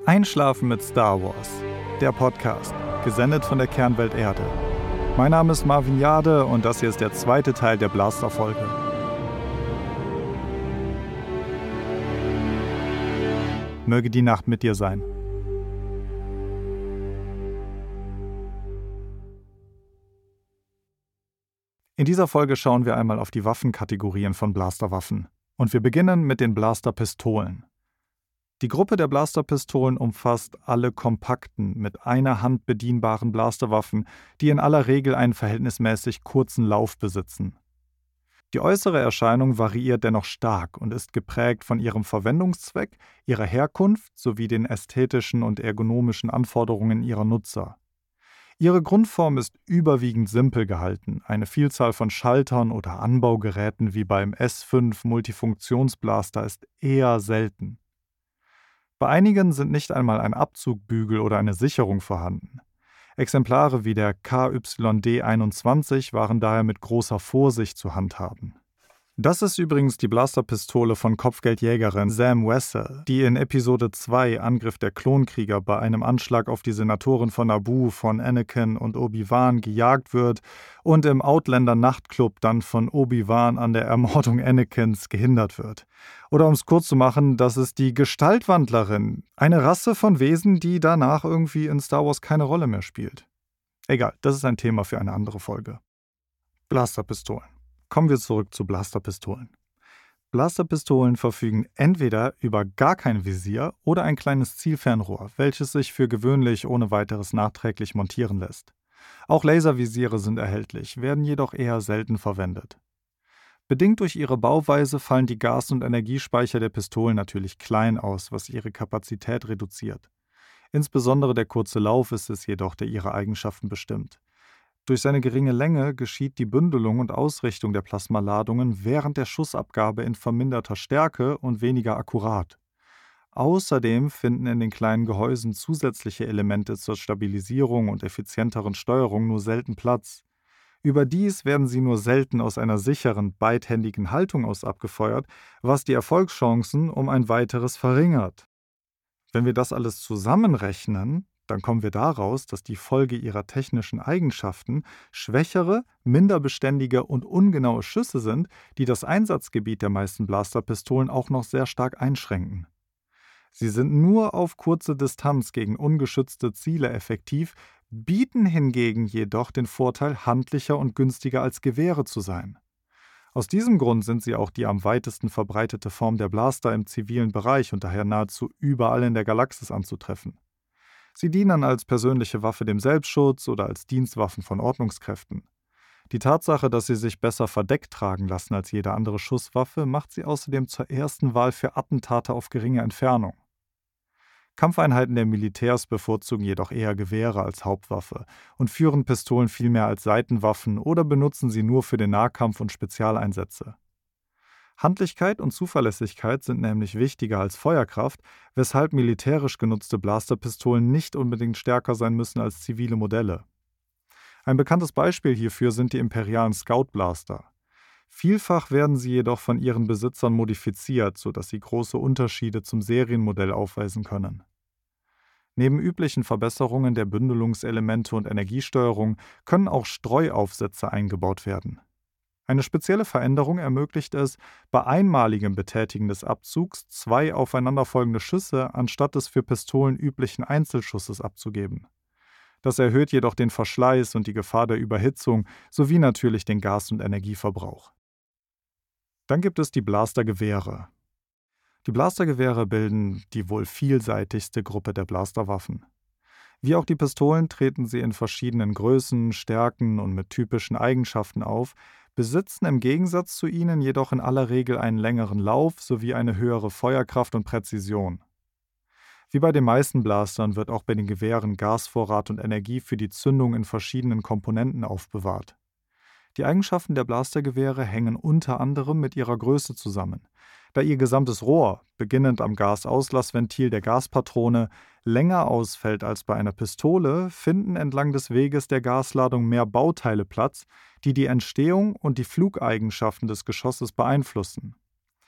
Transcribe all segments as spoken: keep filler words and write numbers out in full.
Einschlafen mit Star Wars, der Podcast, gesendet von der Kernwelt Erde. Mein Name ist Marvin Jade und das hier ist der zweite Teil der Blaster-Folge. Möge die Nacht mit dir sein. In dieser Folge schauen wir einmal auf die Waffenkategorien von Blasterwaffen. Und wir beginnen mit den Blasterpistolen. Die Gruppe der Blasterpistolen umfasst alle kompakten, mit einer Hand bedienbaren Blasterwaffen, die in aller Regel einen verhältnismäßig kurzen Lauf besitzen. Die äußere Erscheinung variiert dennoch stark und ist geprägt von ihrem Verwendungszweck, ihrer Herkunft sowie den ästhetischen und ergonomischen Anforderungen ihrer Nutzer. Ihre Grundform ist überwiegend simpel gehalten, eine Vielzahl von Schaltern oder Anbaugeräten wie beim S fünf Multifunktionsblaster ist eher selten. Bei einigen sind nicht einmal ein Abzugbügel oder eine Sicherung vorhanden. Exemplare wie der K Y D einundzwanzig waren daher mit großer Vorsicht zu handhaben. Das ist übrigens die Blasterpistole von Kopfgeldjägerin Zam Wesell, die in Episode zwei Angriff der Klonkrieger bei einem Anschlag auf die Senatorin von Naboo von Anakin und Obi-Wan gejagt wird und im Outlander Nachtclub dann von Obi-Wan an der Ermordung Anakins gehindert wird. Oder um es kurz zu machen, das ist die Gestaltwandlerin, eine Rasse von Wesen, die danach irgendwie in Star Wars keine Rolle mehr spielt. Egal, das ist ein Thema für eine andere Folge. Blasterpistolen. Kommen wir zurück zu Blasterpistolen. Blasterpistolen verfügen entweder über gar kein Visier oder ein kleines Zielfernrohr, welches sich für gewöhnlich ohne weiteres nachträglich montieren lässt. Auch Laservisiere sind erhältlich, werden jedoch eher selten verwendet. Bedingt durch ihre Bauweise fallen die Gas- und Energiespeicher der Pistolen natürlich klein aus, was ihre Kapazität reduziert. Insbesondere der kurze Lauf ist es jedoch, der ihre Eigenschaften bestimmt. Durch seine geringe Länge geschieht die Bündelung und Ausrichtung der Plasmaladungen während der Schussabgabe in verminderter Stärke und weniger akkurat. Außerdem finden in den kleinen Gehäusen zusätzliche Elemente zur Stabilisierung und effizienteren Steuerung nur selten Platz. Überdies werden sie nur selten aus einer sicheren, beidhändigen Haltung aus abgefeuert, was die Erfolgschancen um ein weiteres verringert. Wenn wir das alles zusammenrechnen, dann kommen wir daraus, dass die Folge ihrer technischen Eigenschaften schwächere, minder beständige und ungenaue Schüsse sind, die das Einsatzgebiet der meisten Blasterpistolen auch noch sehr stark einschränken. Sie sind nur auf kurze Distanz gegen ungeschützte Ziele effektiv, bieten hingegen jedoch den Vorteil, handlicher und günstiger als Gewehre zu sein. Aus diesem Grund sind sie auch die am weitesten verbreitete Form der Blaster im zivilen Bereich und daher nahezu überall in der Galaxis anzutreffen. Sie dienen als persönliche Waffe dem Selbstschutz oder als Dienstwaffen von Ordnungskräften. Die Tatsache, dass sie sich besser verdeckt tragen lassen als jede andere Schusswaffe, macht sie außerdem zur ersten Wahl für Attentate auf geringe Entfernung. Kampfeinheiten der Militärs bevorzugen jedoch eher Gewehre als Hauptwaffe und führen Pistolen vielmehr als Seitenwaffen oder benutzen sie nur für den Nahkampf und Spezialeinsätze. Handlichkeit und Zuverlässigkeit sind nämlich wichtiger als Feuerkraft, weshalb militärisch genutzte Blasterpistolen nicht unbedingt stärker sein müssen als zivile Modelle. Ein bekanntes Beispiel hierfür sind die imperialen Scout-Blaster. Vielfach werden sie jedoch von ihren Besitzern modifiziert, sodass sie große Unterschiede zum Serienmodell aufweisen können. Neben üblichen Verbesserungen der Bündelungselemente und Energiesteuerung können auch Streuaufsätze eingebaut werden. Eine spezielle Veränderung ermöglicht es, bei einmaligem Betätigen des Abzugs zwei aufeinanderfolgende Schüsse anstatt des für Pistolen üblichen Einzelschusses abzugeben. Das erhöht jedoch den Verschleiß und die Gefahr der Überhitzung sowie natürlich den Gas- und Energieverbrauch. Dann gibt es die Blastergewehre. Die Blastergewehre bilden die wohl vielseitigste Gruppe der Blasterwaffen. Wie auch die Pistolen treten sie in verschiedenen Größen, Stärken und mit typischen Eigenschaften auf, besitzen im Gegensatz zu ihnen jedoch in aller Regel einen längeren Lauf sowie eine höhere Feuerkraft und Präzision. Wie bei den meisten Blastern wird auch bei den Gewehren Gasvorrat und Energie für die Zündung in verschiedenen Komponenten aufbewahrt. Die Eigenschaften der Blastergewehre hängen unter anderem mit ihrer Größe zusammen. Da ihr gesamtes Rohr, beginnend am Gasauslassventil der Gaspatrone, länger ausfällt als bei einer Pistole, finden entlang des Weges der Gasladung mehr Bauteile Platz, die die Entstehung und die Flugeigenschaften des Geschosses beeinflussen.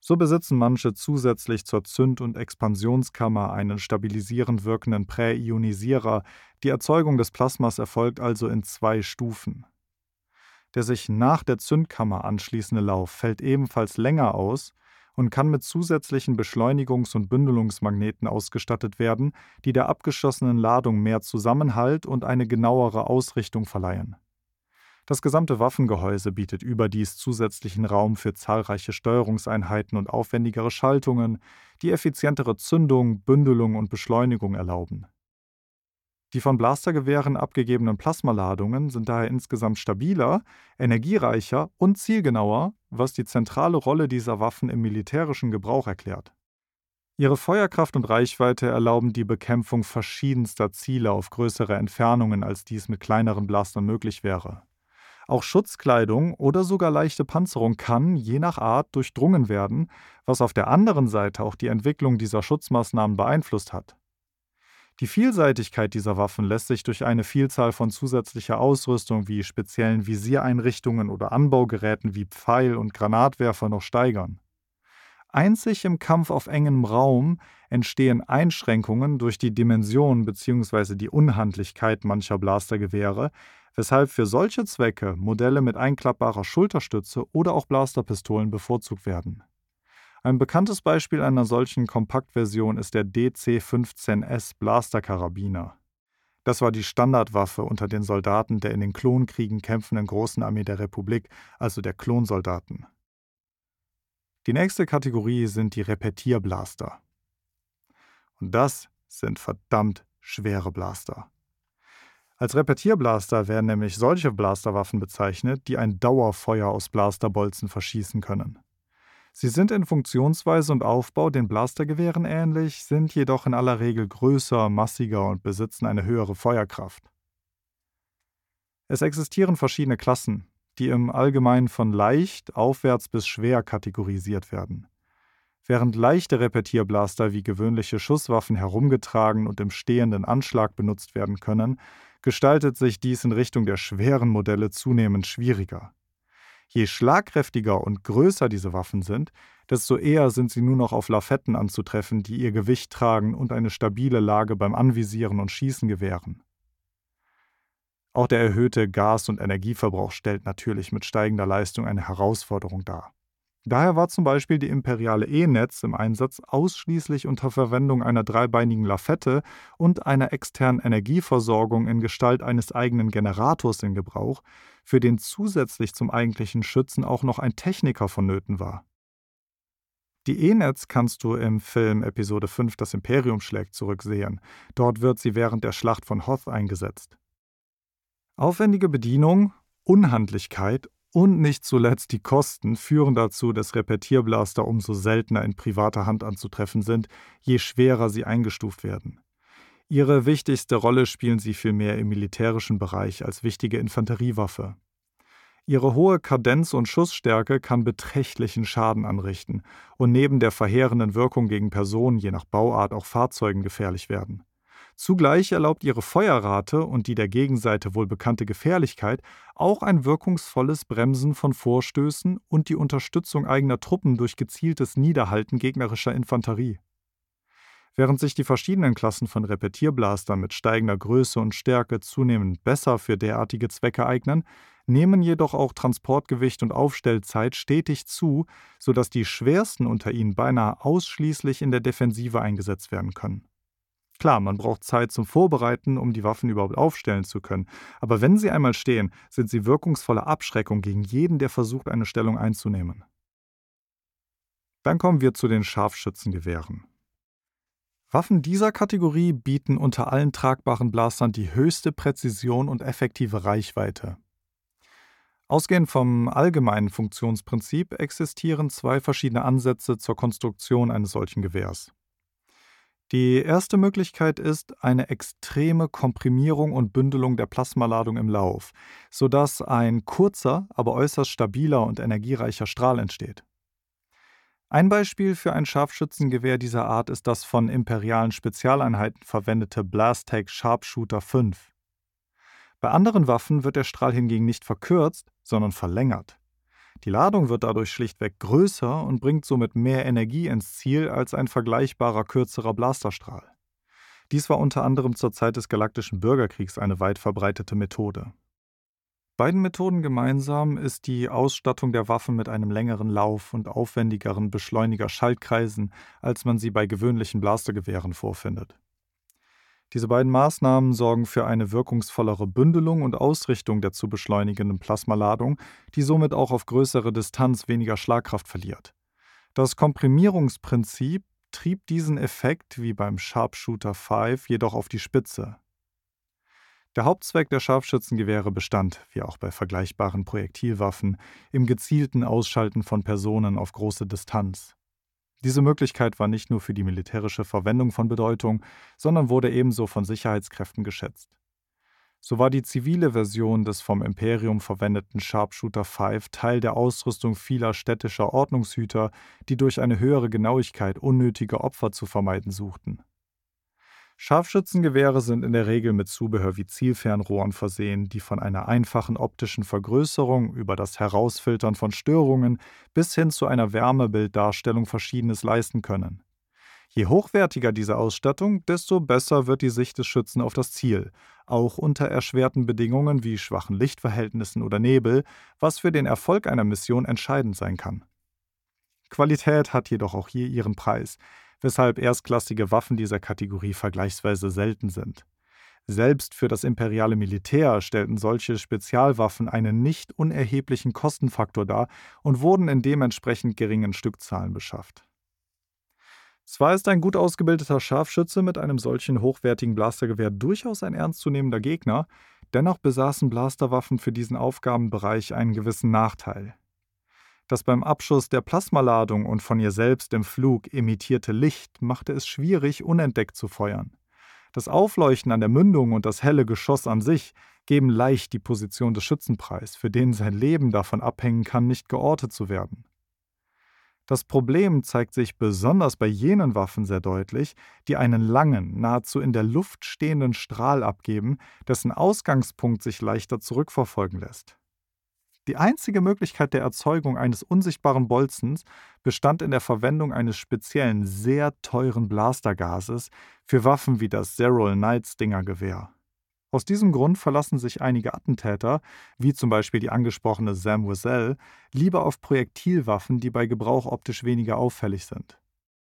So besitzen manche zusätzlich zur Zünd- und Expansionskammer einen stabilisierend wirkenden Präionisierer. Die Erzeugung des Plasmas erfolgt also in zwei Stufen. Der sich nach der Zündkammer anschließende Lauf fällt ebenfalls länger aus und kann mit zusätzlichen Beschleunigungs- und Bündelungsmagneten ausgestattet werden, die der abgeschossenen Ladung mehr Zusammenhalt und eine genauere Ausrichtung verleihen. Das gesamte Waffengehäuse bietet überdies zusätzlichen Raum für zahlreiche Steuerungseinheiten und aufwendigere Schaltungen, die effizientere Zündung, Bündelung und Beschleunigung erlauben. Die von Blastergewehren abgegebenen Plasmaladungen sind daher insgesamt stabiler, energiereicher und zielgenauer, was die zentrale Rolle dieser Waffen im militärischen Gebrauch erklärt. Ihre Feuerkraft und Reichweite erlauben die Bekämpfung verschiedenster Ziele auf größere Entfernungen, als dies mit kleineren Blastern möglich wäre. Auch Schutzkleidung oder sogar leichte Panzerung kann, je nach Art, durchdrungen werden, was auf der anderen Seite auch die Entwicklung dieser Schutzmaßnahmen beeinflusst hat. Die Vielseitigkeit dieser Waffen lässt sich durch eine Vielzahl von zusätzlicher Ausrüstung wie speziellen Visiereinrichtungen oder Anbaugeräten wie Pfeil- und Granatwerfer noch steigern. Einzig im Kampf auf engem Raum entstehen Einschränkungen durch die Dimension bzw. die Unhandlichkeit mancher Blastergewehre, weshalb für solche Zwecke Modelle mit einklappbarer Schulterstütze oder auch Blasterpistolen bevorzugt werden. Ein bekanntes Beispiel einer solchen Kompaktversion ist der D C fünfzehn S Blasterkarabiner. Das war die Standardwaffe unter den Soldaten der in den Klonkriegen kämpfenden Großen Armee der Republik, also der Klonsoldaten. Die nächste Kategorie sind die Repetierblaster. Und das sind verdammt schwere Blaster. Als Repetierblaster werden nämlich solche Blasterwaffen bezeichnet, die ein Dauerfeuer aus Blasterbolzen verschießen können. Sie sind in Funktionsweise und Aufbau den Blastergewehren ähnlich, sind jedoch in aller Regel größer, massiger und besitzen eine höhere Feuerkraft. Es existieren verschiedene Klassen, die im Allgemeinen von leicht aufwärts bis schwer kategorisiert werden. Während leichte Repetierblaster wie gewöhnliche Schusswaffen herumgetragen und im stehenden Anschlag benutzt werden können, gestaltet sich dies in Richtung der schweren Modelle zunehmend schwieriger. Je schlagkräftiger und größer diese Waffen sind, desto eher sind sie nur noch auf Lafetten anzutreffen, die ihr Gewicht tragen und eine stabile Lage beim Anvisieren und Schießen gewähren. Auch der erhöhte Gas- und Energieverbrauch stellt natürlich mit steigender Leistung eine Herausforderung dar. Daher war zum Beispiel die imperiale E-Netz im Einsatz ausschließlich unter Verwendung einer dreibeinigen Lafette und einer externen Energieversorgung in Gestalt eines eigenen Generators in Gebrauch, für den zusätzlich zum eigentlichen Schützen auch noch ein Techniker vonnöten war. Die E-Netz kannst du im Film Episode fünf Das Imperium schlägt zurück sehen. Dort wird sie während der Schlacht von Hoth eingesetzt. Aufwendige Bedienung, Unhandlichkeit und nicht zuletzt die Kosten führen dazu, dass Repetierblaster umso seltener in privater Hand anzutreffen sind, je schwerer sie eingestuft werden. Ihre wichtigste Rolle spielen sie vielmehr im militärischen Bereich als wichtige Infanteriewaffe. Ihre hohe Kadenz und Schussstärke kann beträchtlichen Schaden anrichten und neben der verheerenden Wirkung gegen Personen je nach Bauart auch Fahrzeugen gefährlich werden. Zugleich erlaubt ihre Feuerrate und die der Gegenseite wohl bekannte Gefährlichkeit auch ein wirkungsvolles Bremsen von Vorstößen und die Unterstützung eigener Truppen durch gezieltes Niederhalten gegnerischer Infanterie. Während sich die verschiedenen Klassen von Repetierblastern mit steigender Größe und Stärke zunehmend besser für derartige Zwecke eignen, nehmen jedoch auch Transportgewicht und Aufstellzeit stetig zu, sodass die schwersten unter ihnen beinahe ausschließlich in der Defensive eingesetzt werden können. Klar, man braucht Zeit zum Vorbereiten, um die Waffen überhaupt aufstellen zu können. Aber wenn sie einmal stehen, sind sie wirkungsvolle Abschreckung gegen jeden, der versucht, eine Stellung einzunehmen. Dann kommen wir zu den Scharfschützengewehren. Waffen dieser Kategorie bieten unter allen tragbaren Blastern die höchste Präzision und effektive Reichweite. Ausgehend vom allgemeinen Funktionsprinzip existieren zwei verschiedene Ansätze zur Konstruktion eines solchen Gewehrs. Die erste Möglichkeit ist eine extreme Komprimierung und Bündelung der Plasmaladung im Lauf, sodass ein kurzer, aber äußerst stabiler und energiereicher Strahl entsteht. Ein Beispiel für ein Scharfschützengewehr dieser Art ist das von imperialen Spezialeinheiten verwendete Blastech Sharpshooter fünf. Bei anderen Waffen wird der Strahl hingegen nicht verkürzt, sondern verlängert. Die Ladung wird dadurch schlichtweg größer und bringt somit mehr Energie ins Ziel als ein vergleichbarer kürzerer Blasterstrahl. Dies war unter anderem zur Zeit des Galaktischen Bürgerkriegs eine weit verbreitete Methode. Beiden Methoden gemeinsam ist die Ausstattung der Waffen mit einem längeren Lauf und aufwendigeren Beschleuniger-Schaltkreisen, als man sie bei gewöhnlichen Blastergewehren vorfindet. Diese beiden Maßnahmen sorgen für eine wirkungsvollere Bündelung und Ausrichtung der zu beschleunigenden Plasmaladung, die somit auch auf größere Distanz weniger Schlagkraft verliert. Das Komprimierungsprinzip trieb diesen Effekt, wie beim Sharpshooter fünf, jedoch auf die Spitze. Der Hauptzweck der Scharfschützengewehre bestand, wie auch bei vergleichbaren Projektilwaffen, im gezielten Ausschalten von Personen auf große Distanz. Diese Möglichkeit war nicht nur für die militärische Verwendung von Bedeutung, sondern wurde ebenso von Sicherheitskräften geschätzt. So war die zivile Version des vom Imperium verwendeten Sharpshooter fünf Teil der Ausrüstung vieler städtischer Ordnungshüter, die durch eine höhere Genauigkeit unnötige Opfer zu vermeiden suchten. Scharfschützengewehre sind in der Regel mit Zubehör wie Zielfernrohren versehen, die von einer einfachen optischen Vergrößerung über das Herausfiltern von Störungen bis hin zu einer Wärmebilddarstellung Verschiedenes leisten können. Je hochwertiger diese Ausstattung, desto besser wird die Sicht des Schützen auf das Ziel, auch unter erschwerten Bedingungen wie schwachen Lichtverhältnissen oder Nebel, was für den Erfolg einer Mission entscheidend sein kann. Qualität hat jedoch auch hier ihren Preis, weshalb erstklassige Waffen dieser Kategorie vergleichsweise selten sind. Selbst für das imperiale Militär stellten solche Spezialwaffen einen nicht unerheblichen Kostenfaktor dar und wurden in dementsprechend geringen Stückzahlen beschafft. Zwar ist ein gut ausgebildeter Scharfschütze mit einem solchen hochwertigen Blastergewehr durchaus ein ernstzunehmender Gegner, dennoch besaßen Blasterwaffen für diesen Aufgabenbereich einen gewissen Nachteil. Das beim Abschuss der Plasmaladung und von ihr selbst im Flug emittierte Licht machte es schwierig, unentdeckt zu feuern. Das Aufleuchten an der Mündung und das helle Geschoss an sich geben leicht die Position des Schützen preis, für den sein Leben davon abhängen kann, nicht geortet zu werden. Das Problem zeigt sich besonders bei jenen Waffen sehr deutlich, die einen langen, nahezu in der Luft stehenden Strahl abgeben, dessen Ausgangspunkt sich leichter zurückverfolgen lässt. Die einzige Möglichkeit der Erzeugung eines unsichtbaren Bolzens bestand in der Verwendung eines speziellen, sehr teuren Blastergases für Waffen wie das Zerol Night Stinger Gewehr. Aus diesem Grund verlassen sich einige Attentäter, wie zum Beispiel die angesprochene Zam Wesell, lieber auf Projektilwaffen, die bei Gebrauch optisch weniger auffällig sind.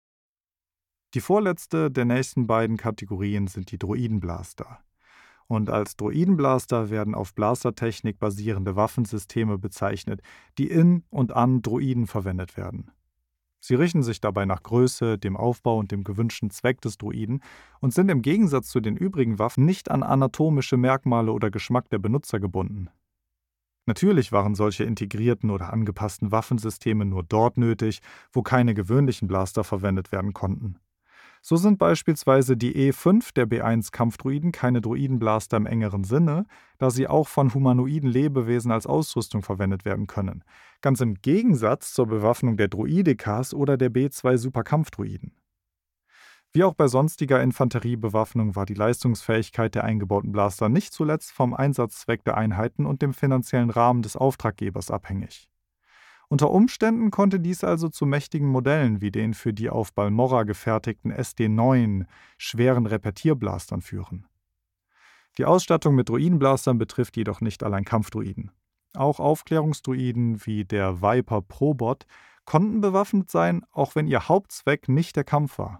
Die vorletzte der nächsten beiden Kategorien sind die Droidenblaster. Und als Droidenblaster werden auf Blastertechnik basierende Waffensysteme bezeichnet, die in und an Droiden verwendet werden. Sie richten sich dabei nach Größe, dem Aufbau und dem gewünschten Zweck des Droiden und sind im Gegensatz zu den übrigen Waffen nicht an anatomische Merkmale oder Geschmack der Benutzer gebunden. Natürlich waren solche integrierten oder angepassten Waffensysteme nur dort nötig, wo keine gewöhnlichen Blaster verwendet werden konnten. So sind beispielsweise die E fünf der B eins Kampfdroiden keine Droidenblaster im engeren Sinne, da sie auch von humanoiden Lebewesen als Ausrüstung verwendet werden können, ganz im Gegensatz zur Bewaffnung der Droidekas oder der B zwei Superkampfdroiden. Wie auch bei sonstiger Infanteriebewaffnung war die Leistungsfähigkeit der eingebauten Blaster nicht zuletzt vom Einsatzzweck der Einheiten und dem finanziellen Rahmen des Auftraggebers abhängig. Unter Umständen konnte dies also zu mächtigen Modellen wie den für die auf Balmorra gefertigten S D neun schweren Repetierblastern führen. Die Ausstattung mit Droidenblastern betrifft jedoch nicht allein Kampfdroiden. Auch Aufklärungsdroiden wie der Viper Probot konnten bewaffnet sein, auch wenn ihr Hauptzweck nicht der Kampf war.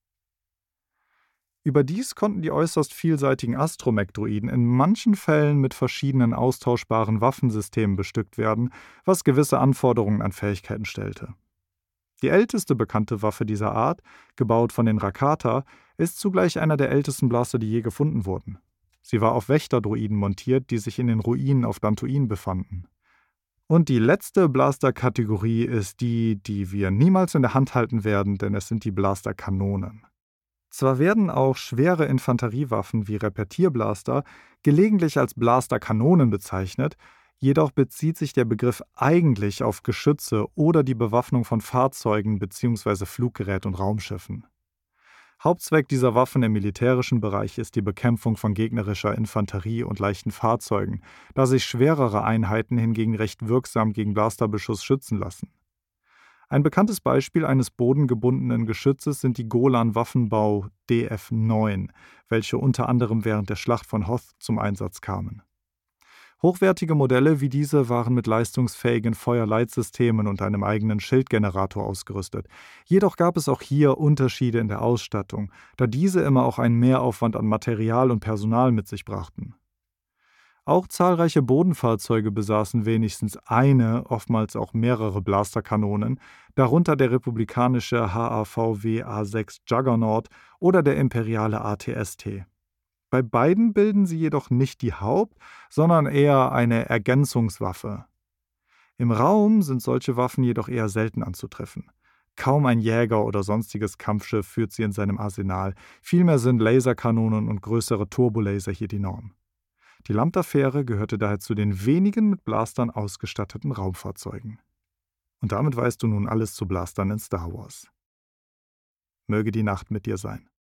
Überdies konnten die äußerst vielseitigen Astromech-Droiden in manchen Fällen mit verschiedenen austauschbaren Waffensystemen bestückt werden, was gewisse Anforderungen an Fähigkeiten stellte. Die älteste bekannte Waffe dieser Art, gebaut von den Rakata, ist zugleich einer der ältesten Blaster, die je gefunden wurden. Sie war auf Wächterdroiden montiert, die sich in den Ruinen auf Dantooine befanden. Und die letzte Blaster-Kategorie ist die, die wir niemals in der Hand halten werden, denn es sind die Blasterkanonen. Zwar werden auch schwere Infanteriewaffen wie Repetierblaster gelegentlich als Blasterkanonen bezeichnet, jedoch bezieht sich der Begriff eigentlich auf Geschütze oder die Bewaffnung von Fahrzeugen bzw. Fluggerät und Raumschiffen. Hauptzweck dieser Waffen im militärischen Bereich ist die Bekämpfung von gegnerischer Infanterie und leichten Fahrzeugen, da sich schwerere Einheiten hingegen recht wirksam gegen Blasterbeschuss schützen lassen. Ein bekanntes Beispiel eines bodengebundenen Geschützes sind die Golan-Waffenbau D F neun, welche unter anderem während der Schlacht von Hoth zum Einsatz kamen. Hochwertige Modelle wie diese waren mit leistungsfähigen Feuerleitsystemen und einem eigenen Schildgenerator ausgerüstet. Jedoch gab es auch hier Unterschiede in der Ausstattung, da diese immer auch einen Mehraufwand an Material und Personal mit sich brachten. Auch zahlreiche Bodenfahrzeuge besaßen wenigstens eine, oftmals auch mehrere Blasterkanonen, darunter der republikanische H A V W A sechs Juggernaut oder der imperiale A T S T. Bei beiden bilden sie jedoch nicht die Haupt-, sondern eher eine Ergänzungswaffe. Im Raum sind solche Waffen jedoch eher selten anzutreffen. Kaum ein Jäger oder sonstiges Kampfschiff führt sie in seinem Arsenal, vielmehr sind Laserkanonen und größere Turbolaser hier die Norm. Die Lambda-Fähre gehörte daher zu den wenigen mit Blastern ausgestatteten Raumfahrzeugen. Und damit weißt du nun alles zu Blastern in Star Wars. Möge die Nacht mit dir sein.